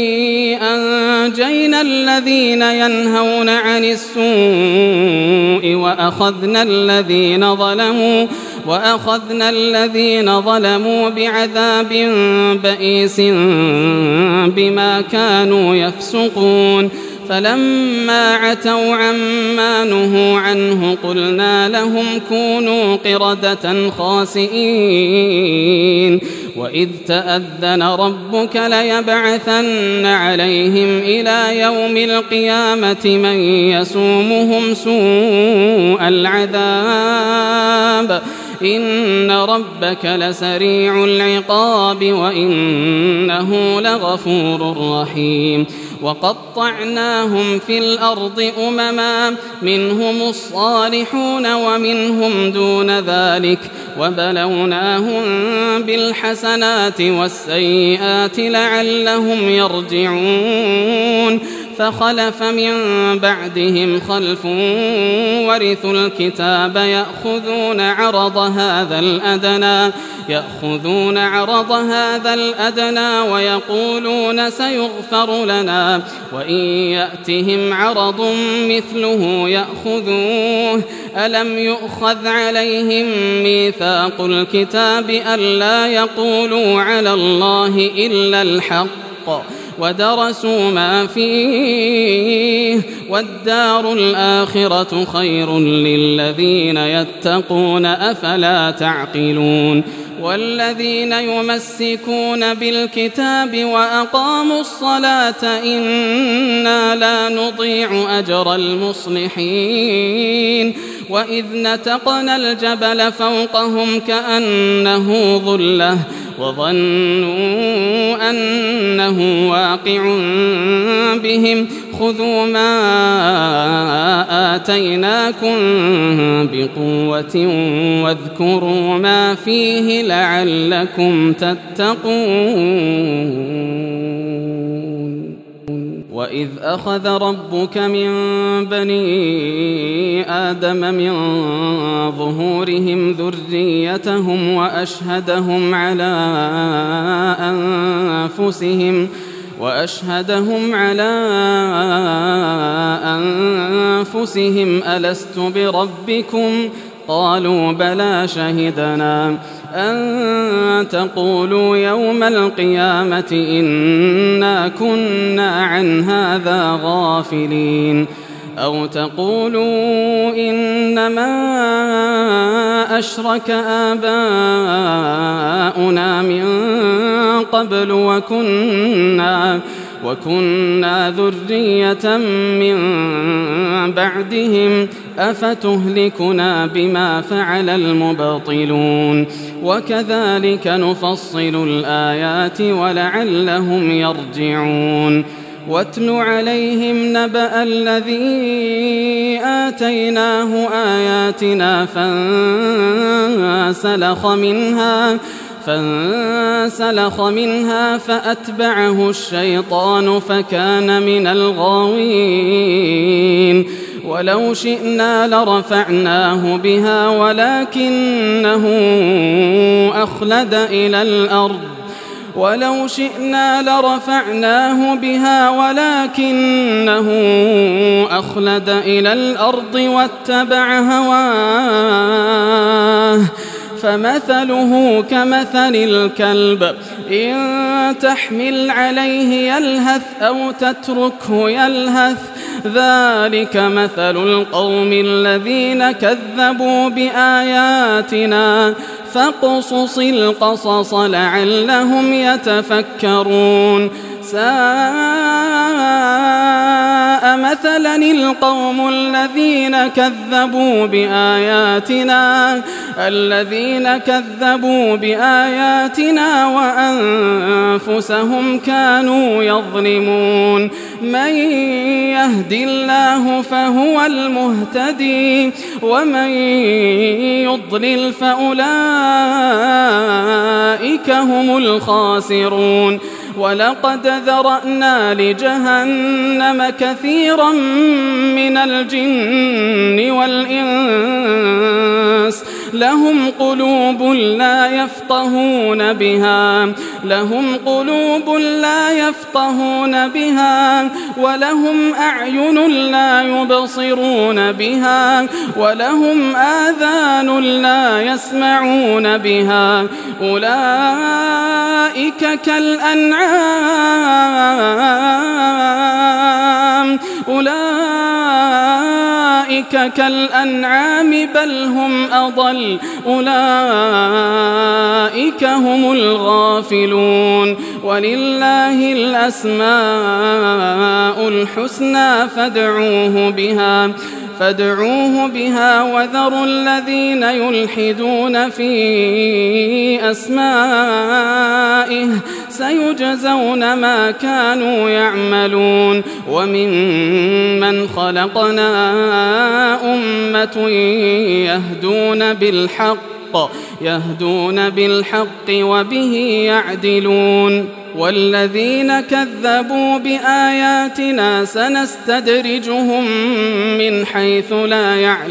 أنجينا الذين ينهون عن السوء وأخذنا الذين ظلموا وأخذنا الذين ظلموا بعذاب بئيس بما كانوا يفسقون فلما عتوا عما نهوا عنه قلنا لهم كونوا قردة خاسئين وإذ تأذن ربك ليبعثن عليهم إلى يوم القيامة من يسومهم سوء العذاب إن ربك لسريع العقاب وإنه لغفور رحيم وقطعناهم في الأرض أمما منهم الصالحون ومنهم دون ذلك وبلوناهم بالحسنات والسيئات لعلهم يرجعون فخلف من بعدهم خلف ورثوا الكتاب يأخذون عرض هذا الأدنى يأخذون عرض هذا الأدنى ويقولون سيغفر لنا وإن يأتهم عرض مثله يأخذوه ألم يؤخذ عليهم ميثاق الكتاب ألا يقولوا على الله إلا الحق ودرسوا ما فيه والدار الآخرة خير للذين يتقون أفلا تعقلون والذين يمسكون بالكتاب وأقاموا الصلاة إنا لا نضيع أجر المصلحين وإذ نتقنا الجبل فوقهم كأنه ظلة وظنوا أنه واقع بهم خذوا ما آتيناكم بقوة واذكروا ما فيه لعلكم تتقون وإذ أخذ ربك من بني آدم من ظهورهم ذريتهم وأشهدهم على أنفسهم وأشهدهم على أنفسهم ألست بربكم قالوا بلى شهدنا أن تقولوا يوم القيامة إنا كنا عن هذا غافلين أو تقولوا إنما أشرك آباؤنا من قبل وكنا وكنا ذرية من بعدهم أفتهلكنا بما فعل المبطلون وكذلك نفصل الآيات ولعلهم يرجعون واتل عليهم نبأ الذي آتيناه آياتنا فانسلخ منها فانسلخ منها فأتبعه الشيطان فكان من الغاوين ولو شئنا لرفعناه بها ولكنه أخلد إلى الأرض ولو شئنا لرفعناه بها ولكنه أخلد إلى الأرض واتبع هواه فمثله كمثل الكلب إن تحمل عليه يلهث أو تتركه يلهث ذلك مثل القوم الذين كذبوا بآياتنا فاقصص القصص لعلهم يتفكرون ساء مثلا القوم الذين كذبوا بآياتنا الذين كذبوا بآياتنا وأنفسهم كانوا يظلمون من يهد الله فهو المهتدي ومن يضلل فأولئك هم الخاسرون ولقد ذرأنا لجهنم كثيرا من الجن والإنس لهم قلوب لا يفقهون بها لهم قلوب لا يفقهون بها ولهم أعين لا يبصرون بها ولهم آذان لا يسمعون بها أولئك كالأنعام أولئك أولئك كالأنعام بل هم أضل أولئك هم الغافلون ولله الأسماء الحسنى فادعوه بها فادعوه بها وذروا الذين يلحدون في أسمائه سيجزون ما كانوا يعملون وممن خلقنا أمة يهدون بالحق يهدون بالحق وبه يعدلون والذين كذبوا بآياتنا سنستدرجهم من حيث لا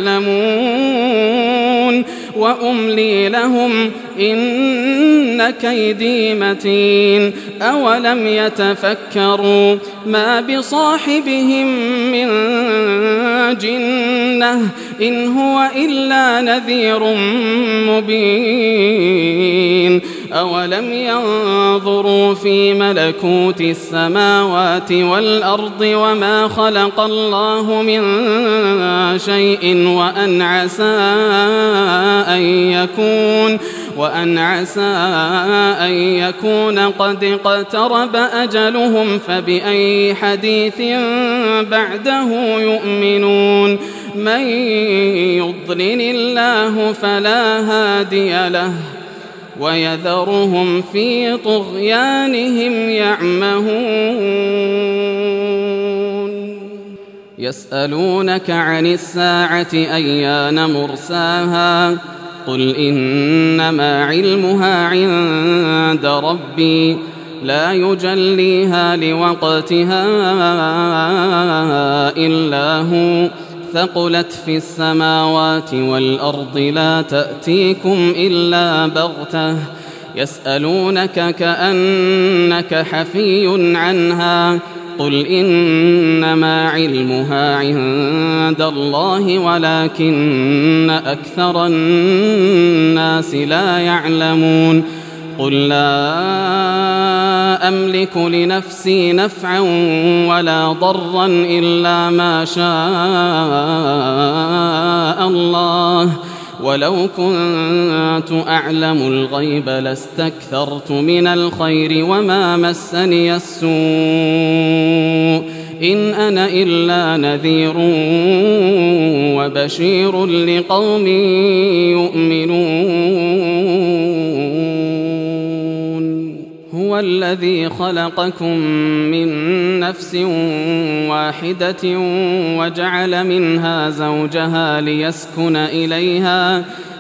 يعلمون وأملي لهم إن كيدي متين أولم يتفكروا ما بصاحبهم من جنة إن هو إلا نذير مبين أولم ينظروا في ملكوت السماوات والأرض وما خلق الله من شيء وأن عسى أن يكون وأن عسى أن يكون قد اقترب أجلهم فبأي حديث بعده يؤمنون من يضلل الله فلا هادي له ويذرهم في طغيانهم يعمهون يسألونك عن الساعة أيان مرساها قل إنما علمها عند ربي لا يجليها لوقتها إلا هو ثقلت في السماوات والأرض لا تأتيكم إلا بغتة يسألونك كأنك حفي عنها قل إنما علمها عند الله ولكن أكثر الناس لا يعلمون قل لا أملك لنفسي نفعا ولا ضرا إلا ما شاء الله ولو كنت أعلم الغيب لاستكثرت من الخير وما مسني السوء إن أنا إلا نذير وبشير لقوم يؤمنون هو الذي خلقكم من نفس واحدة وجعل منها زوجها ليسكن إليها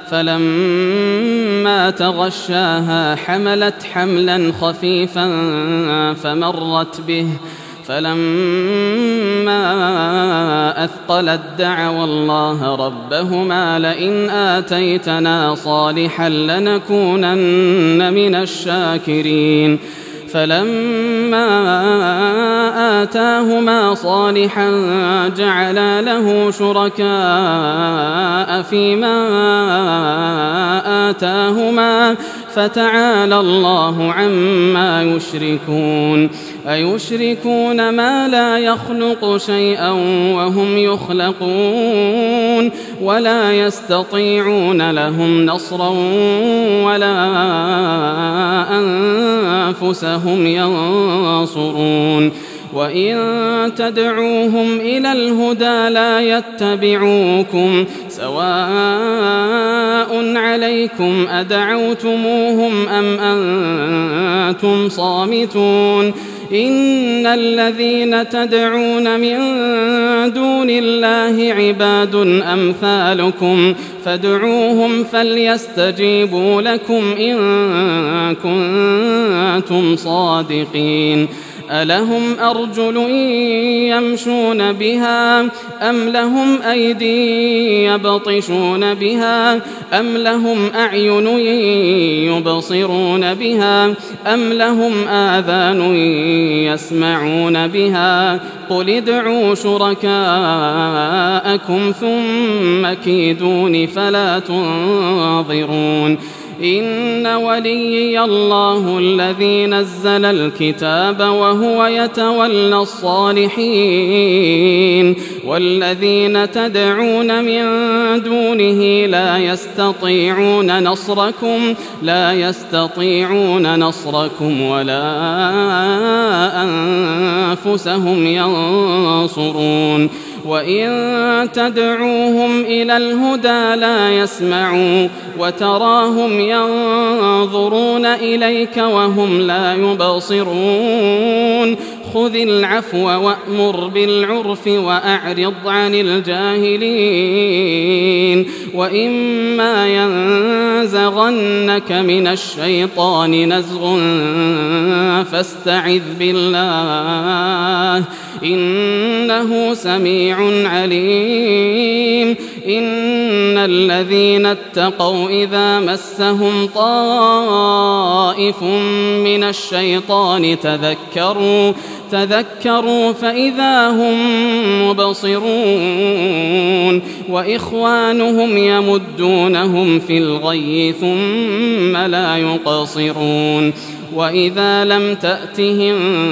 فلما تغشاها حملت حملا خفيفا فمرت به فلما أثقلت دعوا الله ربهما لئن آتيتنا صالحا لنكونن من الشاكرين فلما آتاهما صالحا جعلا له شركاء فيما آتاهما فتعالى الله عما يشركون أيشركون ما لا يخلق شيئا وهم يخلقون ولا يستطيعون لهم نصرا ولا أنفسهم ينصرون وإن تدعوهم إلى الهدى لا يتبعوكم سواء عليكم أدعوتموهم أم أنتم صامتون إن الذين تدعون من دون الله عباد أمثالكم فادعوهم فليستجيبوا لكم إن كنتم صادقين ألهم أرجل يمشون بها أم لهم أيدي يبطشون بها أم لهم أعين يبصرون بها أم لهم آذان يسمعون بها قل ادعوا شركاءكم ثم كيدون فلا تنظرون إن وليي الله الذي نزل الكتاب وهو يتولى الصالحين والذين تدعون من دونه لا يستطيعون نصركم لا يستطيعون نصركم ولا أنفسهم ينصرون وإن تدعوهم إلى الهدى لا يسمعوا وتراهم ينظرون إليك وهم لا يبصرون خذ العفو وأمر بالعرف وأعرض عن الجاهلين وإما ينزغنك من الشيطان نزغ فاستعذ بالله إنه سميع عليم إن الذين اتقوا إذا مسهم طائف من الشيطان تذكروا تذكروا فإذا هم مبصرون وإخوانهم يمدونهم في الغي ثم لا يقصرون وإذا لم تأتهم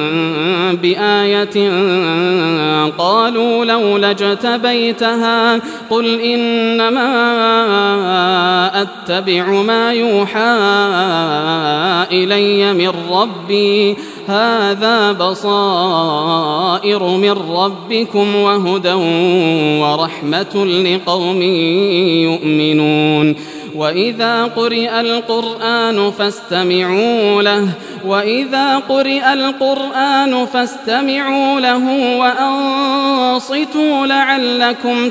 بآية قالوا لولا اجتبيتها قل إنما أتبع ما يوحى إلي من ربي هذا بصائر من ربكم وهدى ورحمة لقوم يؤمنون وإذا قرئ القرآن فاستمعوا له وإذا قرئ القرآن فاستمعوا له وأنصتوا لعلكم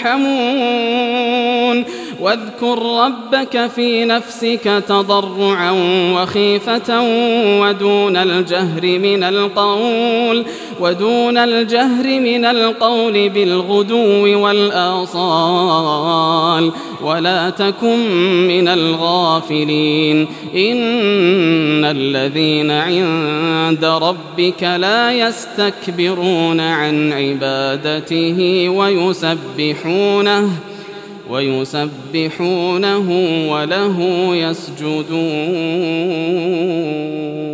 ترحمون واذكر ربك في نفسك تضرعا وخيفة ودون الجهر من القول ودون الجهر من القول بالغدو والآصال ولا تكن من الغافلين إن الذين عند ربك لا يستكبرون عن عبادته ويسبحونه ويسبحونه وله يسجدون.